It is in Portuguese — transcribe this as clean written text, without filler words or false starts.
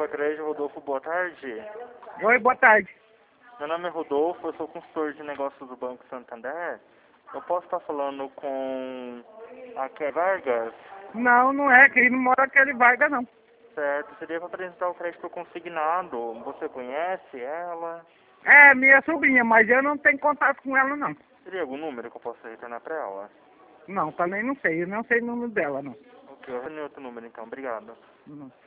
da Crédito, Rodolfo, boa tarde. Oi, boa tarde. Meu nome é Rodolfo, eu sou consultor de negócios do Banco Santander. Eu posso estar falando com a Kelly Vargas? Não, não é, que ele não mora aquele Vargas, não. Certo, seria para apresentar o crédito consignado. Você conhece ela? É, minha sobrinha, mas eu não tenho contato com ela, não. Teria algum número que eu possa retornar para ela? Não, também não sei, eu não sei o número dela, não. Ok, eu tenho outro número então, obrigado. Não.